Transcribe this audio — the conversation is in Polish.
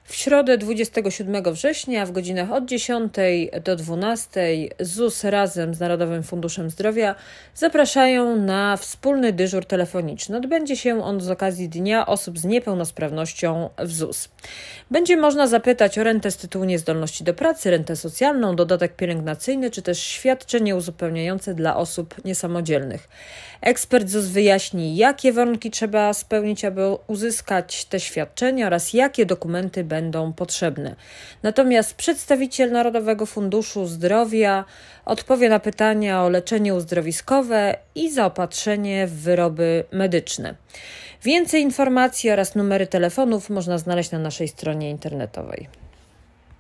W środę 27 września w godzinach od 10 do 12 ZUS razem z Narodowym Funduszem Zdrowia zapraszają na wspólny dyżur telefoniczny. Odbędzie się on z okazji Dnia Osób z Niepełnosprawnością w ZUS. Będzie można zapytać o rentę z tytułu niezdolności do pracy, rentę socjalną, dodatek pielęgnacyjny czy też świadczenie uzupełniające dla osób niesamodzielnych. Ekspert ZUS wyjaśni, jakie warunki trzeba spełnić, aby uzyskać te świadczenia oraz jakie dokumenty będą potrzebne. Natomiast przedstawiciel Narodowego Funduszu Zdrowia odpowie na pytania o leczenie uzdrowiskowe i zaopatrzenie w wyroby medyczne. Więcej informacji oraz numery telefonów można znaleźć na naszej stronie internetowej.